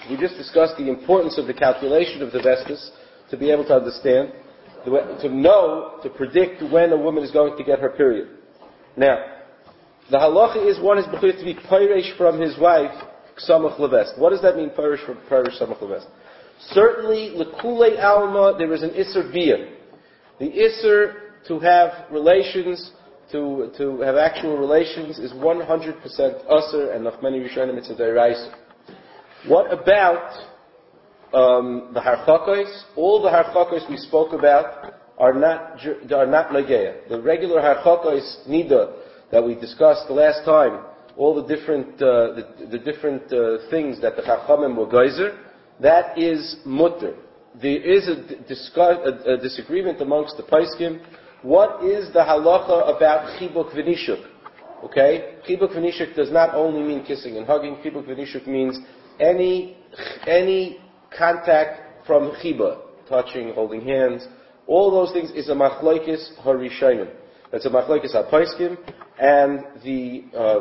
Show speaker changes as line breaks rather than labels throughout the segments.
we just discussed the importance of the calculation of the Vestas to be able to understand, to know, to predict when a woman is going to get her period. Now, the halacha is one is bechuyt to be peiresh from his wife, ksamach levest. What does that mean, peiresh from peiresh samach levest? Certainly, lekulei alma, there is an isser biyah. The isser to have relations, to have actual relations, is 100% usher, and nach many rishonim it's a deraisa. What about the harchakos? All the harchakos we spoke about are not nageya. The regular harchakos nida that we discussed the last time, all the different things that the chachamim were geyser, that is mutter. There is a disagreement amongst the poskim. What is the halacha about chibuk v'nishuk? Okay, chibuk v'nishuk does not only mean kissing and hugging. Chibuk v'nishuk means any contact from chiba, touching, holding hands. All those things is a machlokes harishonim. That's a machlokes ha-poskim, and the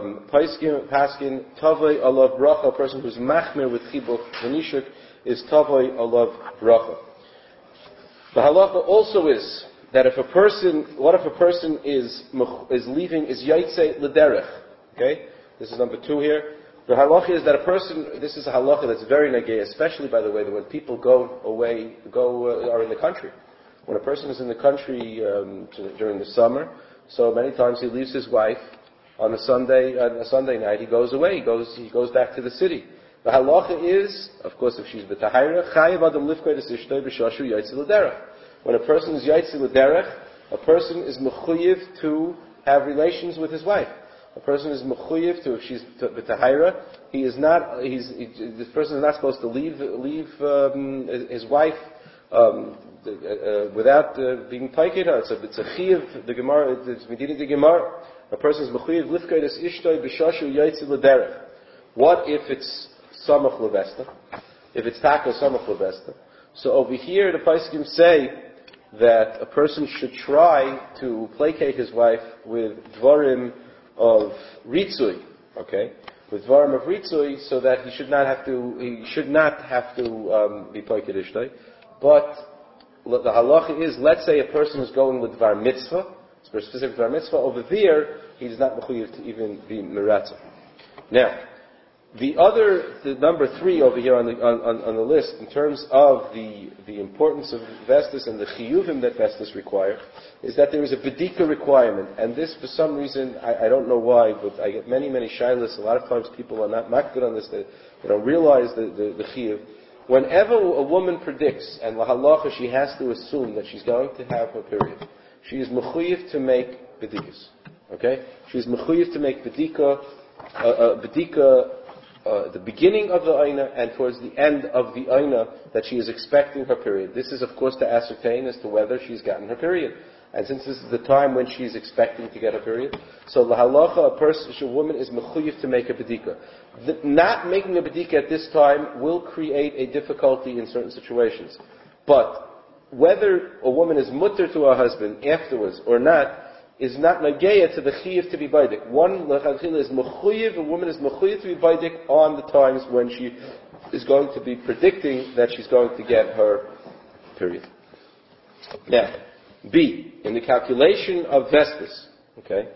paskin tavei alav bracha. A person who's machmir with chibuk v'nishuk is tavei alav bracha. The halacha also is that if a person is leaving, is yaitse l'derech. Okay, this is number 2 here. The halacha is that a person, this is a halacha that's very nageh, especially by the way, that when people are in the country. When a person is in the country during the summer, so many times he leaves his wife on a Sunday night, he goes away, he goes back to the city. The halacha is, of course, if she's b'tahira, chayiv adam lifkei desishtoi b'shashu yaitse l'derech. When a person is yaitse l'derech, a person is mechuyev to have relations with his wife. A person is mechuyev to, if she's b'tahira, this person is not supposed to leave his wife without being taiked. It's a chiyuv. The Gemara, it's medina the Gemara. A person is mechuyev lifkei des ishtoi b'shashu yaitse l'derech. What if it's samach levesta? If it's taka samach levesta? So over here, the poskim say that a person should try to placate his wife with dvarim of ritzui, okay, with dvarim of ritzui, so that he should not have to be placate ishtay. But the halacha is, let's say a person is going with dvar mitzvah, specific dvar mitzvah. Over there, he's not mechuyev to even be meratzah. Now, the number 3 over here on the list, in terms of the importance of Vestas and the chiyuvim that Vestas require, is that there is a bedika requirement. And this, for some reason, I don't know why, but I get many shilas. A lot of times people are not makbid on this, they don't realize the chiyuv. Whenever a woman predicts, and lahalacha, she has to assume that she's going to have her period, she is mechuyev to make bedikas. Okay? She is mechuyev to make bedika, the beginning of the aina and towards the end of the aina that she is expecting her period. This is, of course, to ascertain as to whether she's gotten her period. And since this is the time when she's expecting to get her period, so la halacha, a woman is mechuyev to make a bedika. Not making a bedika at this time will create a difficulty in certain situations. But whether a woman is mutter to her husband afterwards or not, is not nageya to the chiyuv to be baidik. One lechadchila is mechuyev, a woman is mechuyev to be baidik on the times when she is going to be predicting that she's going to get her period. Now, B, in the calculation of Vestas, okay,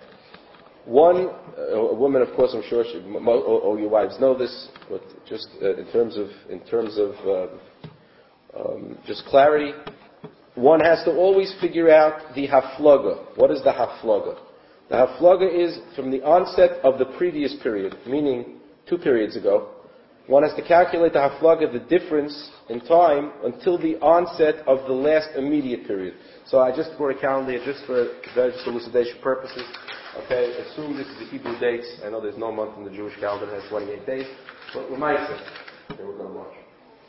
a woman, of course, I'm sure all your wives know this, but just in terms of just clarity, one has to always figure out the haflaga. What is the haflaga? The haflaga is from the onset of the previous period, meaning 2 periods ago. One has to calculate the haflaga, the difference in time, until the onset of the last immediate period. So I just brought a calendar here, just for elucidation purposes. Okay, assume this is the Hebrew dates. I know there's no month in the Jewish calendar that has 28 days, but we might say. Okay, we're going to watch.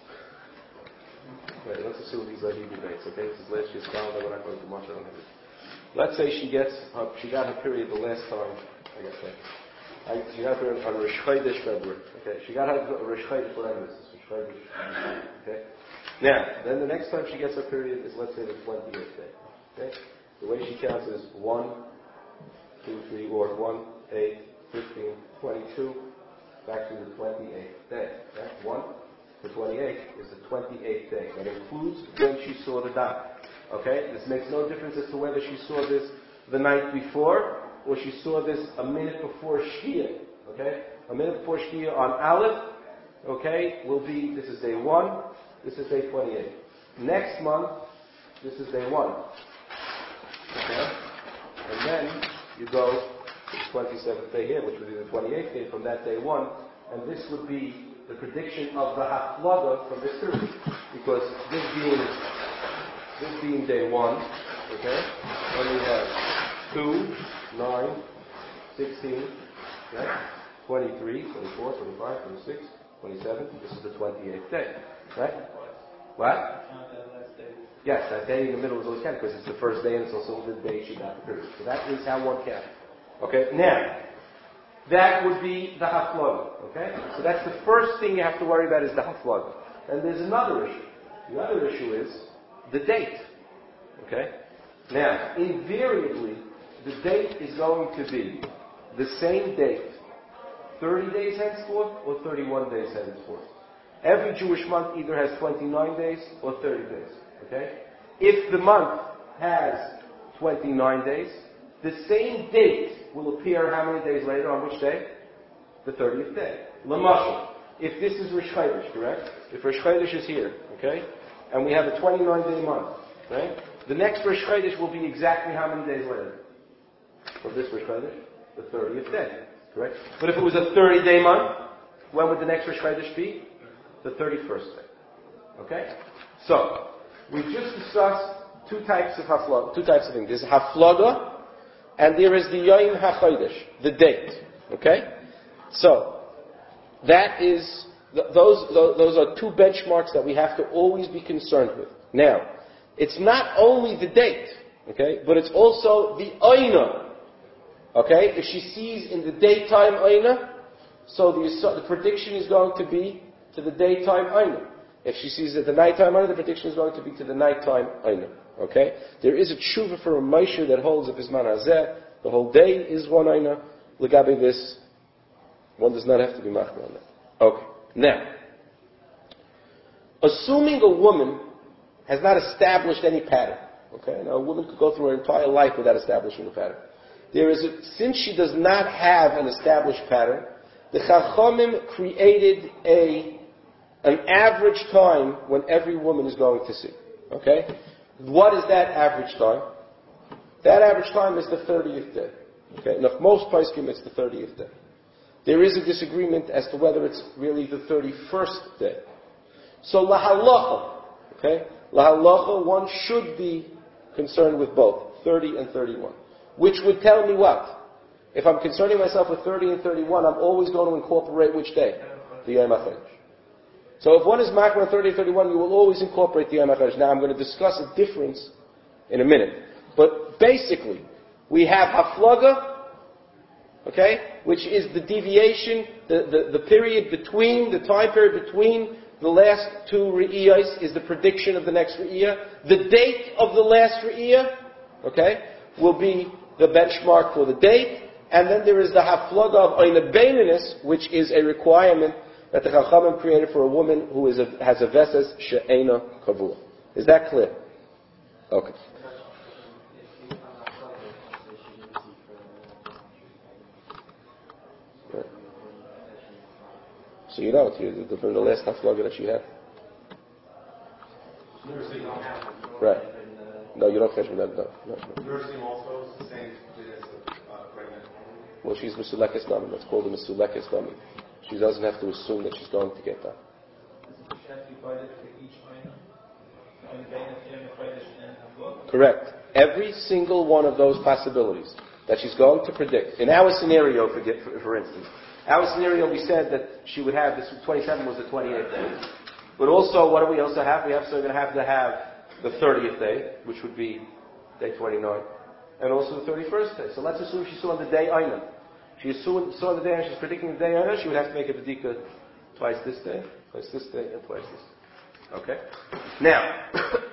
Okay, let's assume these are Hebrew dates. Okay, this is last year's calendar. We're not going to watch it on it. Let's say she got her period the last time. I guess that. She got her on Rosh Chodesh February. Okay, she got her Rosh Chodesh, whatever this is, Rosh Chodesh. Okay. Now, then the next time she gets her period is, let's say, the 20th day. Okay. The way she counts is 1, 2, 3, or 1, 8, 15, 22, back to the 28th day. Okay? 1, the 28th, is the 28th day. That includes when she saw the dam. Okay? This makes no difference as to whether she saw this the night before or she saw this a minute before Shkia. Okay? A minute before Shkia on Aleph, okay, will be, this is day 1, this is day 28. Next month, this is day 1. Okay? And then you go to the 27th day here, which would be the 28th day from that day 1, and this would be the prediction of the Haflaga from this period. Because this being day 1, okay, then we have 2, 9, 16, right? 23, 24, 25, 26, 27. This is the 28th day, right? What? Yes, that day in the middle is always counted because it's the first day and it's also the day she got the period. So that is how one counts. Okay, now, that would be the Haflaga, okay? So that's the first thing you have to worry about is the Haflaga. And there's another issue. The other issue is the date, okay? Now, invariably, the date is going to be the same date 30 days henceforth or 31 days henceforth. Every Jewish month either has 29 days or 30 days. Okay? If the month has 29 days, the same date will appear how many days later? On which day? The 30th day. Lamashal. If this is Rosh Chodesh, correct? If Rosh Chodesh is here, okay? And we have a 29-day month, right? The next Rosh Chodesh will be exactly how many days later? From this Rosh Chodesh? The 30th day. Correct? But if it was a 30-day month, when would the next Rosh Chodesh be? The 31st day. Okay? So, we've just discussed two types of things. There's Haflaga, and there is the Yom HaChodesh, the date. Okay? So, that is, those are two benchmarks that we have to always be concerned with. Now, it's not only the date, okay, but it's also the Oina. Okay, if she sees in the daytime Aina, so the prediction is going to be to the daytime Aina. If she sees at the nighttime Aina, the prediction is going to be to the nighttime Aina. Okay? There is a tshuva for a Moshe that holds a Bisman Hazeh. The whole day is one Aina. Legabe this, one does not have to be machmir on that. Okay. Now, assuming a woman has not established any pattern. Okay? Now, a woman could go through her entire life without establishing a pattern. Since she does not have an established pattern, the Chachamim created an average time when every woman is going to see. Okay? What is that average time? That average time is the 30th day. Okay? Now, most poskim, it's the 30th day. There is a disagreement as to whether it's really the 31st day. So, lahalacha, okay? Lahalacha, one should be concerned with both, 30 and 31. Which would tell me what? If I'm concerning myself with 30 and 31, I'm always going to incorporate which day? The Yom HaChodesh. So if one is makar 30 and 31, you will always incorporate the Yom HaChodesh. Now I'm going to discuss a difference in a minute. But basically, we have Haflaga, okay, which is the deviation, the period between, the time period between the last two Re'iyos is the prediction of the next Re'iyah. The date of the last Re'iyah, okay, will be the benchmark for the date, and then there is the Haflaga of Oina Beininus, which is a requirement that the Chachamim created for a woman who has a Veses She'ena Kavua. Is that clear? Okay. Right. So you know, from the last Haflaga that she had. Right. No, you don't catch me that. No.
Nursing also is the same as pregnant.
Well, she's Mesulekes Dami. That's called a Mesulekes Dami. She doesn't have to assume that she's going to get that. Correct. Every single one of those possibilities that she's going to predict. In our scenario, for instance, our scenario, we said that she would have this 27 was the 28th day. But also, what do we also have? We're going to have the 30th day, which would be day 29, and also the 31st day. So let's assume she saw on the day Aina. She saw the day and she's predicting the day Aina, she would have to make a bedika twice this day, and twice this day. Okay? Now,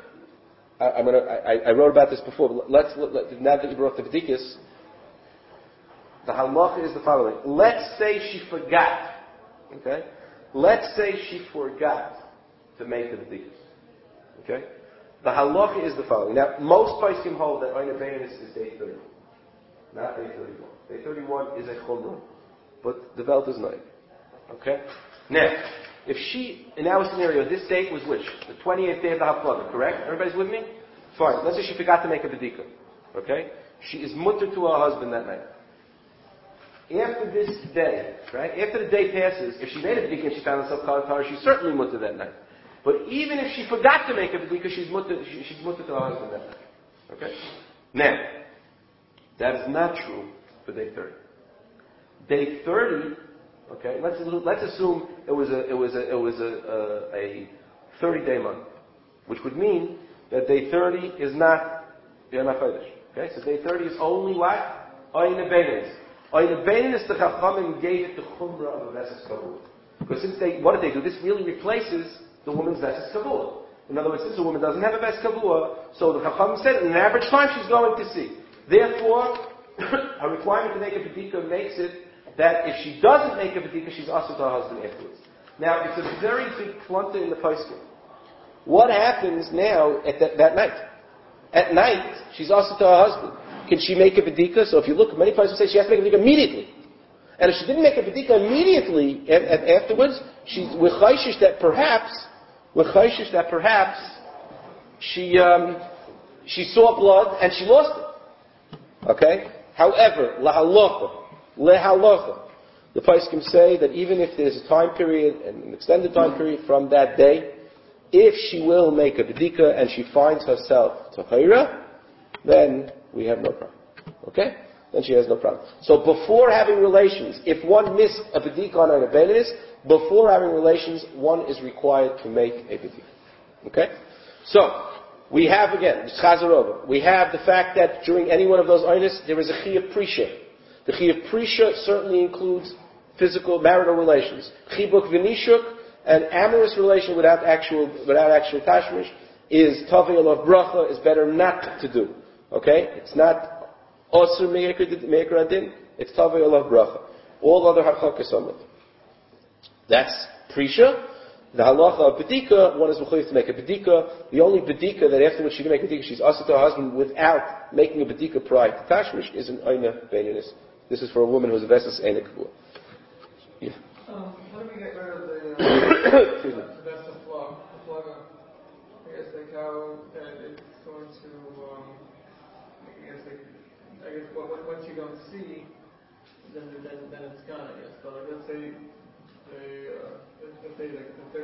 I wrote about this before, but now that you brought the bedikas, the halacha is the following. Let's say she forgot. Okay? Let's say she forgot to make the bedikas. Okay? The halacha is the following. Now, most poskim hold that Oyna Beinis is day 30. Not day 31. Day 31 is a chumrah, but the Welt is not. Okay? Now, if she, in our scenario, this date was which? The 28th day of the Haflaga, correct? Everybody's with me? Fine. Let's say she forgot to make a bedika. Okay? She is mutter to her husband that night. After this day, right? After the day passes, if she made a bedika and she found herself caught, she's certainly mutter that night. But even if she forgot to make a bedika, she's mutter to her husband that night. Okay? Now, that is not true for day 30. Day 30, okay, let's assume it was a 30-day month, which would mean that day 30 is not Yom HaChodesh. Okay, so day 30 is only what? Oyna Beinis. Oyna Beinis, the Chachamim gave it the Chumrah of a Veses Kavua. Because what did they do? This really replaces the woman's Veses Kavua. In other words, since a woman doesn't have a Veses Kavua, so the Chachamim said in an average time she's going to see. Therefore, a requirement to make a bedika makes it that if she doesn't make a bedika, she's asked to her husband afterwards. Now, it's a very big plunter in the poskim. What happens now at that night? At night, she's asked to her husband. Can she make a bedika? So if you look, many places say she has to make a bedika immediately. And if she didn't make a bedika immediately afterwards, we're chayshish that perhaps she saw blood and she lost it. Okay? However, lehalacha, the poskim say that even if there's a time period, an extended time period from that day, if she will make a bedika and she finds herself tahira, then we have no problem. Okay? Then she has no problem. So before having relations, if one missed a bedika on an Beinis, before having relations, one is required to make a bedika. Okay? So, we have again, Chazarova, we have the fact that during any one of those oynis, there is a chiyuv prisha. The chiyuv prisha certainly includes physical, marital relations. Chibuk v'nishuk, an amorous relation without actual tashmish, is tavei olav bracha, is better not to do. Okay? It's not osur me'ikr adin, it's tavei olav bracha. All other halakas are not. That's prisha. The halacha of bedika, one is mechuyev to make a bedika. The only bedika that afterwards she can make a bedika, she's asked to her husband without making a bedika prior to tashmish, is an oyna beinis. This is for a woman who's a veses eina kavua. Yeah.
How do we get rid of the vessel plug? I guess like how it's going to. I guess once you don't see, then it's gone. I guess. But like, let's say. If they like the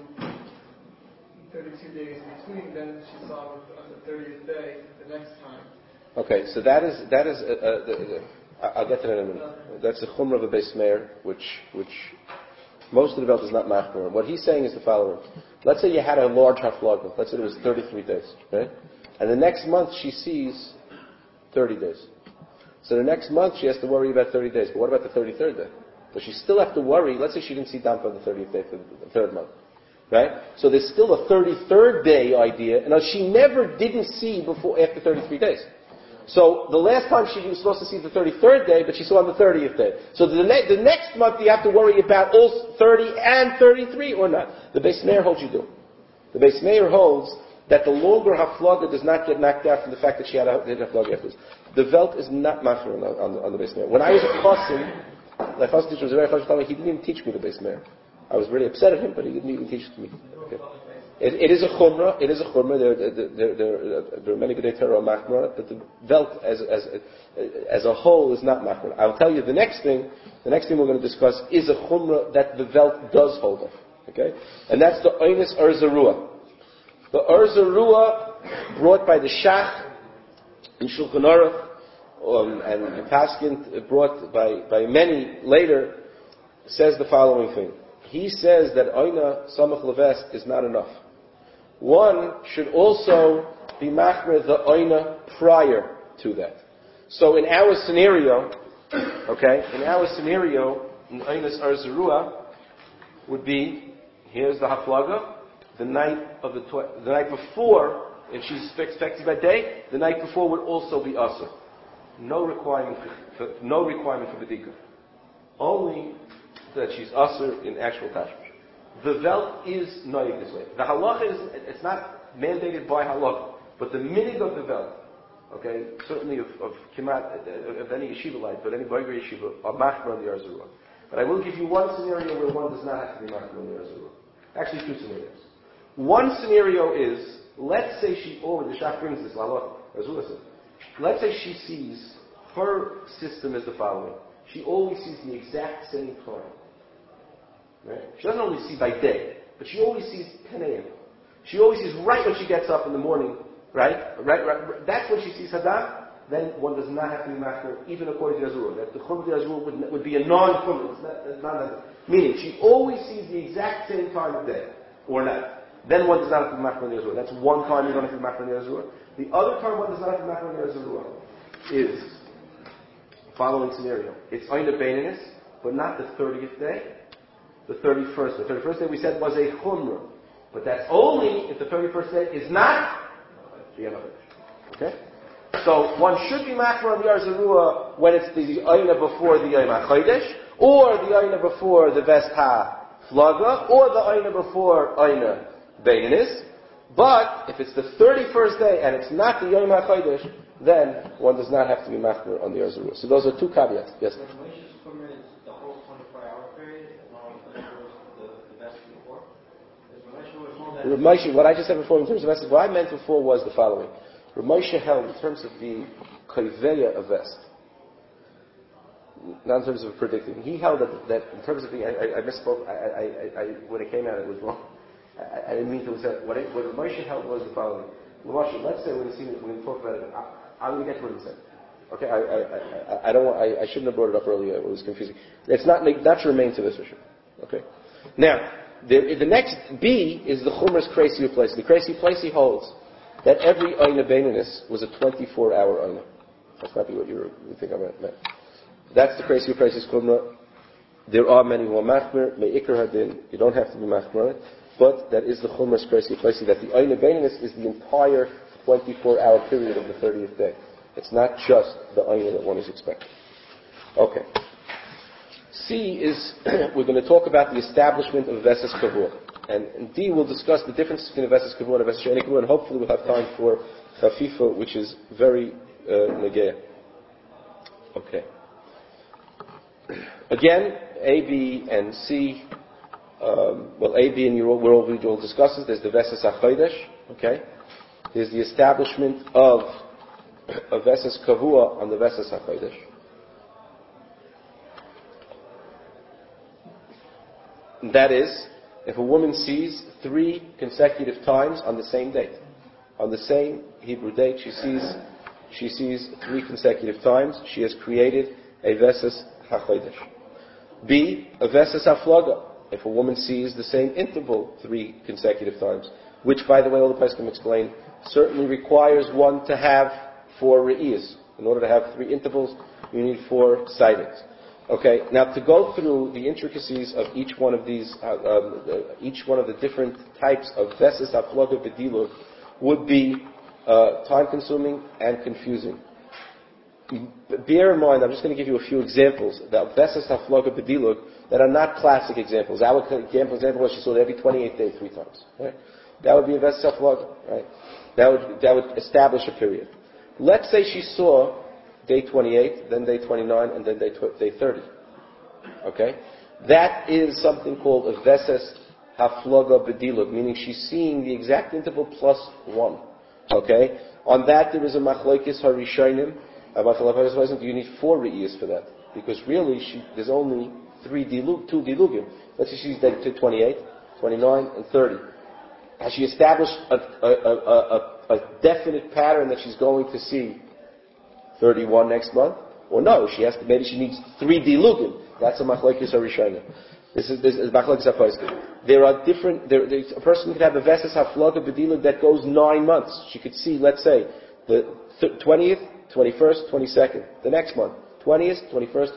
32 days between, then she saw it on the 30th day the next time.
Okay, so that is I'll get to that in a minute. That's the chumrah of a beis meir, which most of the Welt is not machmir. What he's saying is the following. Let's say you had a large haflaga. Let's say it was 33 days, right? And the next month she sees 30 days. So the next month she has to worry about 30 days. But what about the 33rd day? But she still have to worry. Let's say she didn't see damp on the 30th day for the third month, right? So there's still a 33rd day idea, and she never didn't see after 33 days. So the last time she was supposed to see the 33rd day, but she saw on the 30th day. So the next month you have to worry about all 30 and 33 or not. The beis meir holds you do. The beis meir holds that the longer haflaga does not get knocked out from the fact that she had a haflaga afterwards. The Welt is not machmir on the beis meir. When I was a chassid, my first teacher was a very chassid. He didn't even teach me the beis meir. I was really upset at him, but he didn't even teach it to me. Okay. It is a chumrah. There are many good Torah machmir, but the Welt as a whole is not machmir. I'll tell you the next thing we're going to discuss is a chumrah that the Welt does hold of. Okay? And that's the oynis Erzarua. The Erzarua brought by the Shach in Shulchan Aruch, and Paskin brought by many later, says the following thing. He says that Oyna Samach Leves is not enough. One should also be machmer the Oyna prior to that. So in our scenario, in Oynas Erzarua would be, here's the haflaga, the night before, if she's expected by day, the night before would also be asur. No requirement for bedika. Only that she's asur in actual tashmish. the Welt is noyeg this way. The halacha is, it's not mandated by halacha, but the minig of the Welt, okay, certainly of any yeshiva life, but any Boiger yeshiva, are machmer on the Arzurah. But I will give you one scenario where one does not have to be machmer on the Arzurah. Actually, two scenarios. One scenario is, let's say the Shach brings this, Arzurah says, let's say she sees, her system is the following. She always sees the exact same time. Right? She doesn't only see by day, but she always sees 10 a.m. She always sees right when she gets up in the morning, right? That's when she sees Hadar. Then one does not have to be machmer, even according to Azurah. That the chum of the Azurah would be a non-chum. It's not meaning she always sees the exact same time of day or night. Then one does not have to be machmer on the Azurah. That's one time you don't have to be machmer on the Azurah. The other time one does not have to be machmer on the Azurah is the following scenario. It's Oina Beininus, but not the 30th day. The 31st. The 31st day we said was a chumrah. But that's only if the 31st day is not the Yom HaChodesh. Okay? So one should be machmer on the Arzurah when it's the Oina before the Yom HaChodesh, or the Oina before the Vest HaFlaga, or the Oina before Oina Beininus. But if it's the 31st day and it's not the Yom HaChodesh, then one does not have to be machmer on the Arzurah. So those are two caveats. Yes? Rav Moshe, what I just said before in terms of vest, what I meant before was the following. Rav Moshe held in terms of the koiveya of vest, not in terms of predicting. He held that in terms of the, I misspoke, when it came out it was wrong. I didn't mean to say, what Rav Moshe held was the following. Rav Moshe, let's say we're going to talk about it, I'm going to get to what he said. Okay, I shouldn't have brought it up earlier, it was confusing. It's not germane to this issue. Okay? Now, the next B is the Chumras Kreisi Uplesi. The Kreisi Uplesi holds that every Oina Beininus was a 24-hour Oina. That's not what you think I meant. That's the Kreisi Uplesi's Chumra. There are many who are machmer, me'ikr hadin, you don't have to be machmer, but that is the Chumras Kreisi Uplesi, that the Oina Beininus is the entire 24-hour period of the 30th day. It's not just the Oina that one is expecting. Okay. C is, we're going to talk about the establishment of Vesas Kavur. And in D, we'll discuss the difference between a Vesas Kavur and a Vesas She'eni Kavur, and hopefully we'll have time for Chafifa, which is very negea. Okay. Again, A, B, and C, A, B, and we'll discuss it. There's the Vesas HaChodesh, okay? There's the establishment of a Vesas Kavur on the Vesas HaChodesh. That is, if a woman sees 3 consecutive times on the same date, on the same Hebrew date, she sees 3 consecutive times, she has created a Vesas HaChodesh. B, a Vesas HaFlaga, if a woman sees the same interval 3 consecutive times, which, by the way, all the Pesachim explain, certainly requires one to have 4 re'iyas. In order to have 3 intervals, you need 4 sightings. Okay, now to go through the intricacies of each one of these, each one of the different types of Vesas HaFlaga B'dilug would be time-consuming and confusing. Bear in mind, I'm just going to give you a few examples about Vesas HaFlaga B'dilug that are not classic examples. Our example was she saw it every 28th day 3 times. Right? That would be a Vesas HaFlaga. Right? That would establish a period. Let's say she saw day 28, then day 29, and then day 30. Okay? That is something called a Vesas HaFlaga B'dilug, meaning she's seeing the exact interval plus 1. Okay? On that there is a Machlokes HaRishonim. Do you need 4 re'iyas for that? Because really there's only 2 dilugim. Let's say she's day 28, 29, and 30. Has she established a definite pattern that she's going to see 31 next month? Or no, maybe she needs 3 dilugim. That's a Machlokes HaRishonim. This is Machlokes HaPoskim. There are different, a person could have a Vesas HaFlaga B'dilug that goes 9 months. She could see, let's say, the 20th, 21st, 22nd. The next month, 20th, 21st,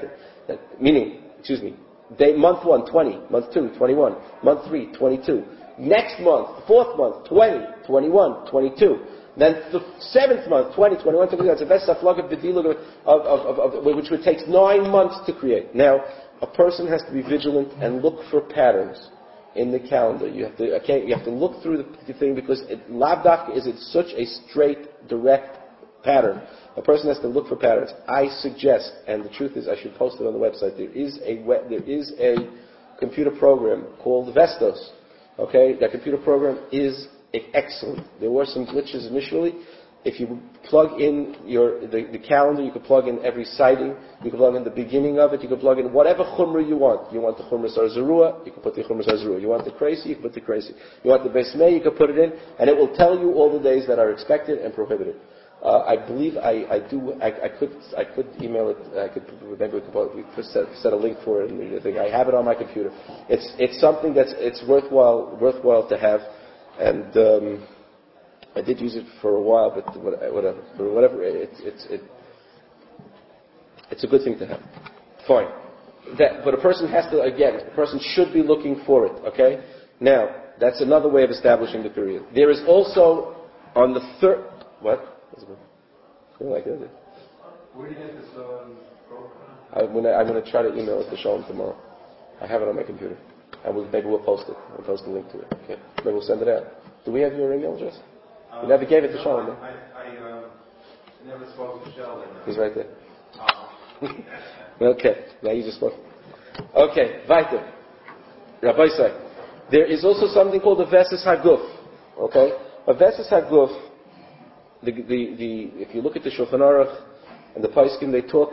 22nd. Month 1, 20. Month 2, 21. Month 3, 22. Next month, 4th month, 20, 21, 22. Then the 7th month, 20, 21, 22. That's a Vesas HaFlaga B'dilug which would take 9 months to create. Now, a person has to be vigilant and look for patterns. in the calendar. You have to look through the thing because lav dafka is such a straight, direct pattern. A person has to look for patterns. I suggest, and the truth is I should post it on the website, there is a computer program called Vestos. Okay? That computer program is excellent. There were some glitches initially. If you plug in the calendar, you can plug in every sighting. You can plug in the beginning of it. You can plug in whatever chumrah you want. You want the chumrah Sarzarua, you can put the chumrah Sarzarua. You want the crazy, you can put the crazy. You want the Beis Mei, you can put it in, and it will tell you all the days that are expected and prohibited. I believe I could email it. We could set a link for it. And I have it on my computer. It's something it's worthwhile to have, and I did use it for a while, but whatever. It's a good thing to have. Fine. But a person should be looking for it. Okay. Now that's another way of establishing the period. There is also on the third. What? You like it?
Where do you get this
program? I'm going to try to email it to Shalom tomorrow. I have it on my computer. And maybe we'll post it. We'll post a link to it. Okay. Maybe we'll send it out. Do we have your email address? You never gave it to Shalom, no?
I never spoke to Sheldon.
He's right there. Okay. Now you just spoke. Okay. Weiter. Rabbi say, there is also something called the Veses HaGuf. Okay? A Veses HaGuf, if you look at the Shulchan Aruch and the Poskim, they talk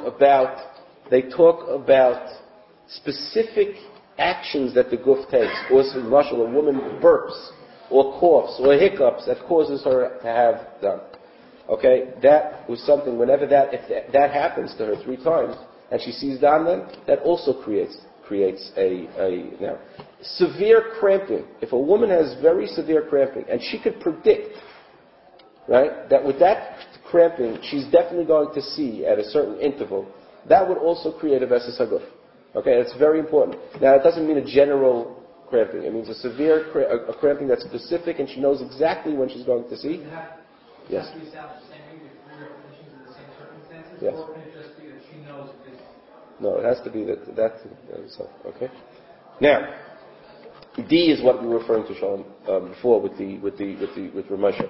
about specific actions that the guf takes. Or a woman burps or coughs or hiccups that causes her to have dam. Okay, that was something. Whenever if that happens to her 3 times and she sees dam, then that also creates now severe cramping. If a woman has very severe cramping and she could predict, right, that with that cramping, she's definitely going to see at a certain interval, that would also create a Veses HaGuf. Okay, that's very important. Now, it doesn't mean a general cramping. It means a severe a cramping that's specific, and she knows exactly when she's going to see. Yes.
Have to be established the same way with 3 repetitions in the same circumstances,
yes.
Or can it just be that she knows this?
No, it has to be that. So, okay. Now, D is what we were referring to, Shalom, before with Ramosha.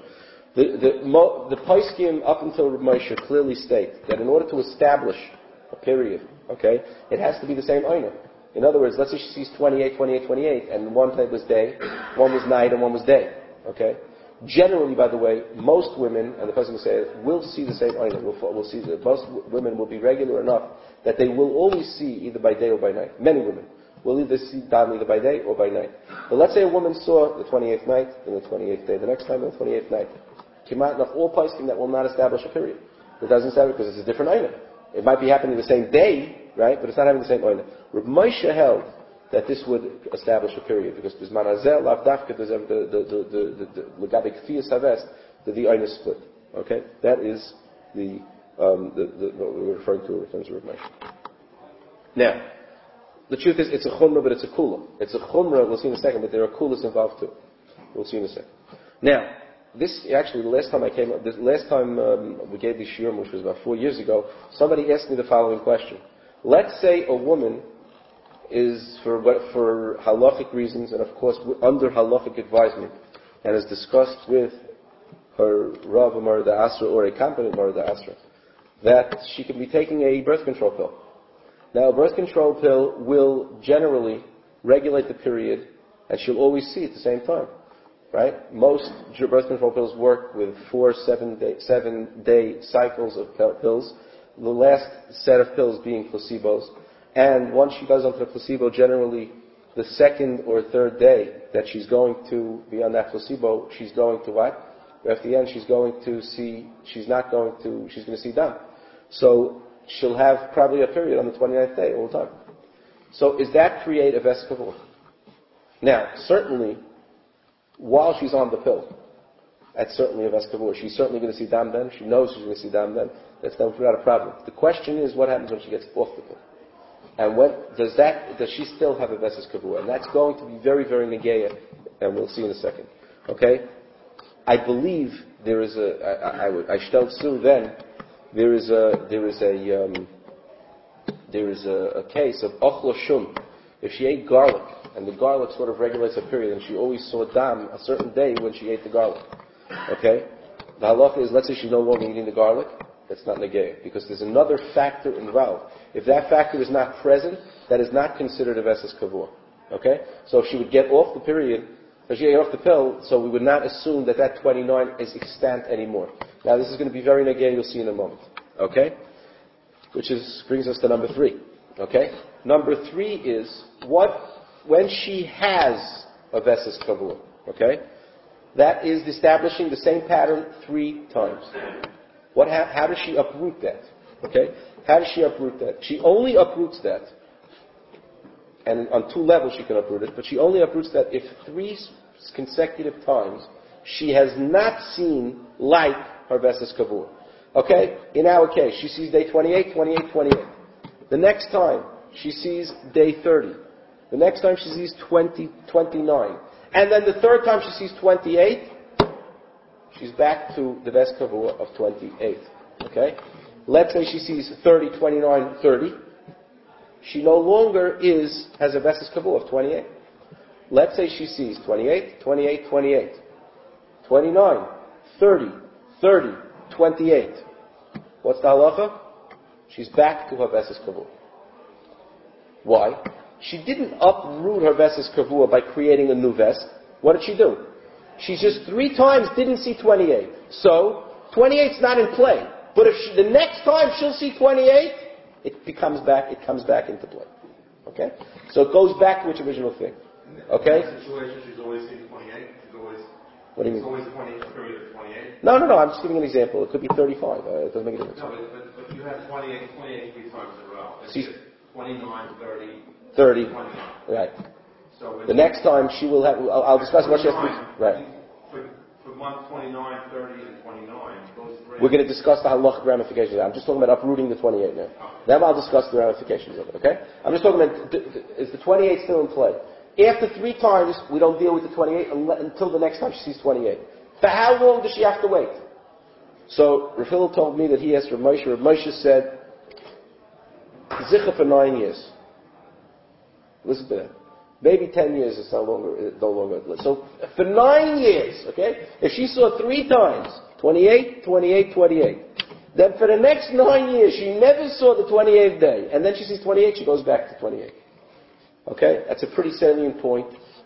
The Poskim up until Ramosha clearly state that in order to establish a period, okay, it has to be the same Aina. In other words, let's say she sees 28, and one time was day, one was night, and one was day. Okay. Generally, by the way, most women, and the Poskim say, will see the same Aina. We'll see that most women will be regular enough that they will always see either by day or by night. Many women will either see dam either by day or by night. But let's say a woman saw the 28th night, then the 28th day, the next time the 28th night. Kimat nach all Poskim that will not establish a period. It doesn't establish because it's a different Aina. It might be happening the same day, right? But it's not having the same Aina. Reb Moshe held that this would establish a period because there's manazel, lav dafka, there's the legabe kfiyas havest, the Aina split. Okay, that is what we're referring to in terms of Reb Moshe. Now, the truth is, it's a chumrah, but it's a kula. It's a chumrah. We'll see in a second, but there are kulas involved too. We'll see in a second. Now, this actually, the last time we gave the shiurim, which was about 4 years ago, somebody asked me the following question. Let's say a woman is, for halachic reasons, and of course under halachic advisement, and is discussed with her Rav Marda Asra or a competent Marda Asra, that she can be taking a birth control pill. Now, a birth control pill will generally regulate the period, and she'll always see at the same time. Right? Most birth control pills work with 4 7-day cycles of pills. The last set of pills being placebos. And once she goes onto the placebo, generally the 2nd or 3rd day that she's going to be on that placebo, she's going to what? At the end, she's going to see dam. So she'll have probably a period on the 29th day all the time. So does that create a Ves Kavur? Now, certainly, while she's on the pill, that's certainly a Ves Kavur. She's certainly going to see dam then. She knows she's going to see dam then. That's not a problem. The question is, what happens when she gets off the pill? And does she still have a Ves Kavur? And that's going to be very, very negeya, and we'll see in a second. Okay? I believe there is I stellt zu then, there is a case of ochlo shum. If she ate garlic and the garlic sort of regulates her period, and she always saw dam a certain day when she ate the garlic. Okay? The halacha is, let's say she's no longer eating the garlic, that's not negay, because there's another factor involved. If that factor is not present, that is not considered a veses kavua. Okay? So if she would get off the period, if she ate off the pill, so we would not assume that 29 is extant anymore. Now this is going to be very negay, you'll see in a moment. Okay? Brings us to number 3. Okay? Number 3 is, when she has a veses kavua. Okay? That is establishing the same pattern 3 times. How does she uproot that? Okay? How does she uproot that? She only uproots that, and on 2 levels she can uproot it, but she only uproots that if 3 consecutive times she has not seen like her veses kavua. Okay? In our case, she sees day 28, 28, 28. The next time, she sees day 30. The next time she sees 20, 29. And then the third time she sees 28, she's back to the veses kavua of 28. Okay? Let's say she sees 30, 29, 30. She no longer has a veses kavua of 28. Let's say she sees 28, 28, 28, 29, 30, 30, 28. What's the halacha? She's back to her veses kavua. Why? She didn't uproot her veses kavua by creating a new vest. What did she do? She just 3 times didn't see 28. So, 28's not in play. But if the next time she'll see 28, it comes back into play. Okay? So it goes back to its original thing. Okay?
In that situation, she's always seen 28.
What do you mean?
It's always a period of 28.
No. I'm just giving an example. It could be 35. It doesn't make a difference.
No, but you have 28 3 times in a row.
She's
29, 30,
30.
29.
Right.
So
The next time she will have, I'll discuss what she has to do. Right.
For month 29, 30, and 29, those 3.
We're going to discuss the halachic ramifications. I'm just talking about uprooting the 28 now. Then I'll discuss the ramifications of it, okay? I'm just talking about, is the 28 still in play? After 3 times, we don't deal with the 28 until the next time she sees 28. For how long does she have to wait? So, Rav Hillel told me that he asked Rav Moshe. Rav Moshe said, Zicha for 9 years. Listen to that. Maybe 10 years is no longer. So, for 9 years, okay? If she saw 3 times, 28, 28, 28. Then for the next 9 years, she never saw the 28th day. And then she sees 28, she goes back to 28. Okay? That's a pretty salient point.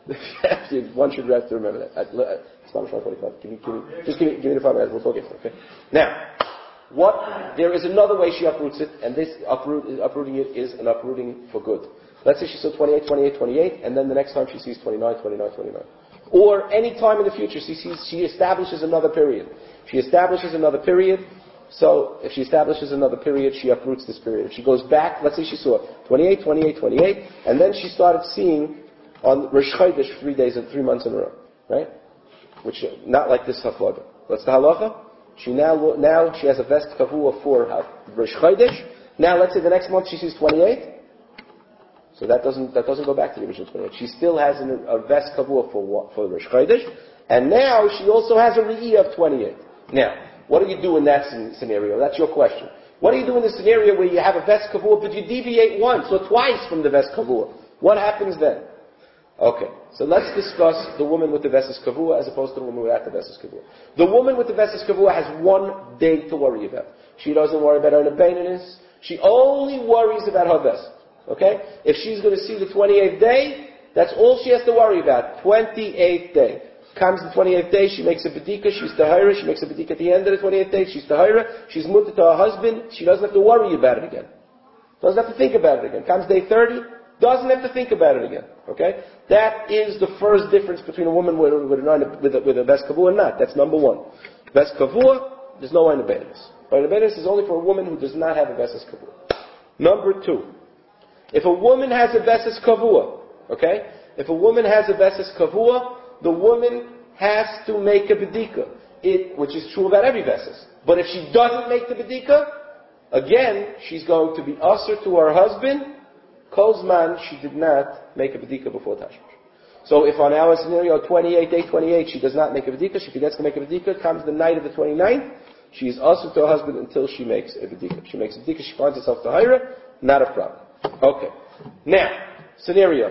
One should have to remember that. It's not 45. Give me the 5 minutes. We'll talk after, okay? Now, there is another way she uproots it, and this uprooting it is an uprooting for good. Let's say she saw 28, 28, 28, and then the next time she sees 29, 29, 29. Or any time in the future, she establishes another period. She establishes another period. So, if she establishes another period, she uproots this period. If she goes back, let's say she saw 28, 28, 28, and then she started seeing on Rosh Chodesh 3 months in a row, right? Which, not like this halacha. What's the halacha? She now she has a vest kavua for Rosh Chodesh. Now, let's say the next month she sees 28. So that doesn't go back to the original 28. She still has a vest kavua for Rosh Chodesh, and now she also has a re'iyah of 28. Now, what do you do in that scenario? That's your question. What do you do in the scenario where you have a vest kavua, but you deviate once or twice from the vest kavua? What happens then? Okay, so let's discuss the woman with the vesses kavua as opposed to the woman without the vesses kavua. The woman with the vesses kavua has 1 day to worry about. She doesn't worry about her nebeninus. She only worries about her vest. Okay? If she's going to see the 28th day, that's all she has to worry about. 28th day. Comes the 28th day, she makes a bedika, she's tahira, she makes a bedika at the end of the 28th day, she's tahira, she's mutter to her husband, she doesn't have to worry about it again. Doesn't have to think about it again. Comes day 30, doesn't have to think about it again. Okay? That is the first difference between a woman with a vest kavua and not. That's number 1. Vest kavua, there's no oina benis. Oina benis is only for a woman who does not have a vesses kavua. Number 2. If a woman has a vesses kavua, okay? If a woman has a vesses kavua, the woman has to make a bedika, which is true about every vesses. But if she doesn't make the bedika, again, she's going to be usher to her husband, Kozman, she did not make a bedika before Tashmish. So if on our scenario, day 28, she does not make a bedika, she forgets to make a bedika, comes the night of the 29th, she is usher to her husband until she makes a bedika. If she makes a bedika, she finds herself tahira, not a problem. Okay. Now, scenario.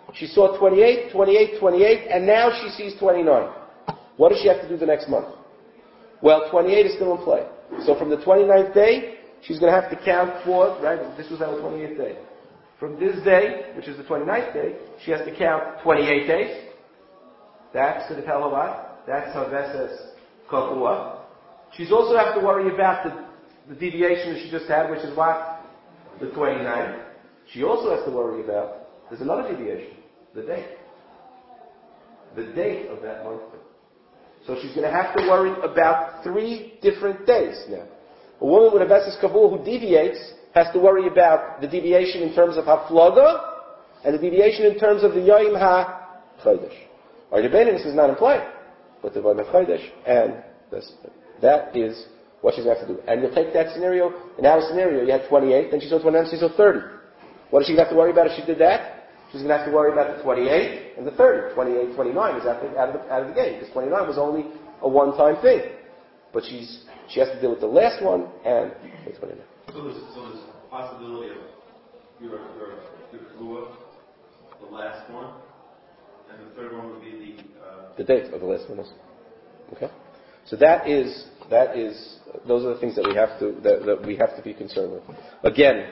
She saw 28, 28, 28, and now she sees 29. What does she have to do the next month? Well, 28 is still in play. So from the 29th day, she's going to have to count forward, right? This was our 28th day. From this day, which is the 29th day, she has to count 28 days. That's going to tell her what? That's her Veses Kavua. She's also have to worry about the deviation that she just had, which is what? The 29th. She also has to worry about, there's another deviation, the date. The date of that month. So she's going to have to worry about 3 different days now. A woman with a Veses Kavua who deviates has to worry about the deviation in terms of Haflaga and the deviation in terms of the Yom HaChodesh. Or the Benin is not in play, but the Yom HaChodesh and this. That is what she's going to have to do. And you'll take that scenario, in our scenario, you had 28, then she saw 29, she saw 30. What is she going to have to worry about if she did that? She's going to have to worry about the 28 and the 30. 28, 29 is out of the game, because 29 was only a one-time thing. But she has to deal with the last one and the 29.
So there's a possibility of your Kavua, the last one, and the third one would be
the date of the last one. Okay? So those are the things that we have to be concerned with. Again,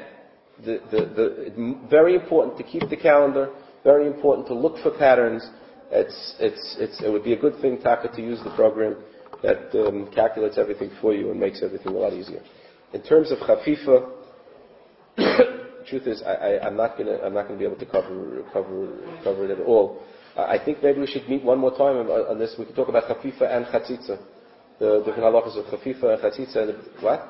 very important to keep the calendar, very important to look for patterns. It would be a good thing, Taka, to use the program that calculates everything for you and makes everything a lot easier. In terms of Chafifa, truth is, I'm not going to be able to cover it at all. I think maybe we should meet one more time on this. We could talk about Chafifa and Chatzitza, the different halachas of Chafifa and Chatzitza. And what?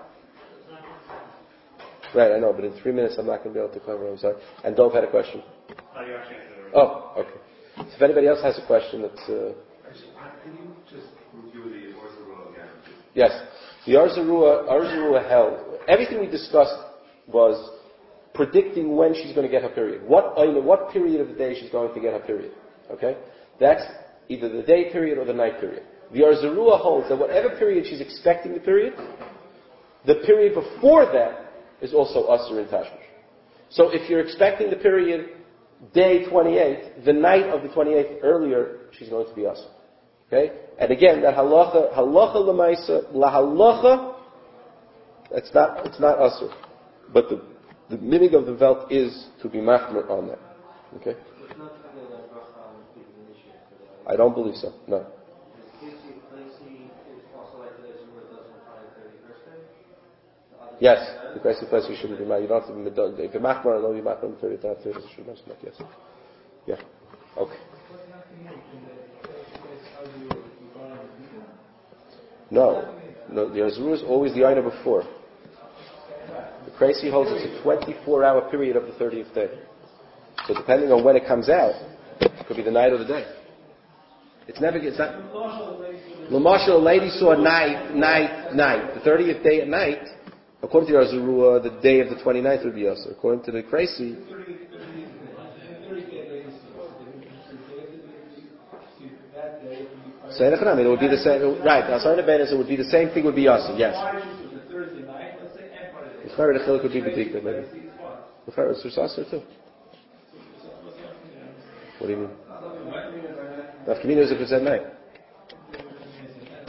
Right, I know, but in 3 minutes I'm not going to be able to cover it. I'm sorry. And Dov had a question. Oh, okay. So if anybody else has a question, that's.
Can you just review the Orzarua again?
Yes. The Orzarua held. Everything we discussed was predicting when she's going to get her period. What period of the day she's going to get her period. Okay? That's either the day period or the night period. The Orzarua holds that whatever period she's expecting the period before that is also Asr in Tashmish. So if you're expecting the period day 28, the night of the 28th earlier, she's going to be Asr. Okay? And again, that halacha lemaisa, la halacha, it's not Asr. But the meaning of the Welt is to be machmer on that. Okay? I don't believe so. No. Yes, the Christy place you shouldn't be mad. You don't have to be if you're machmer, don't be machmer on the 30th. Not 30th. I should mention that. Yes. Yeah. Okay. No. The Orzarua is always the Aina before. The Christy holds it's a 24-hour period of the 30th day. So depending on when it comes out, it could be the night or the day. It's not. L'mashal, a lady saw night. The 30th day at night. According to the Orzarua, the day of the 29th would be Asr. According to the Kreisi, it would be the same. Right, it would be the same thing. Would be Asr. Yes. The Chiluk would be B'dikah, maybe. The Chiluk is Asr too. What do you mean? Nafkamina is if it's at night.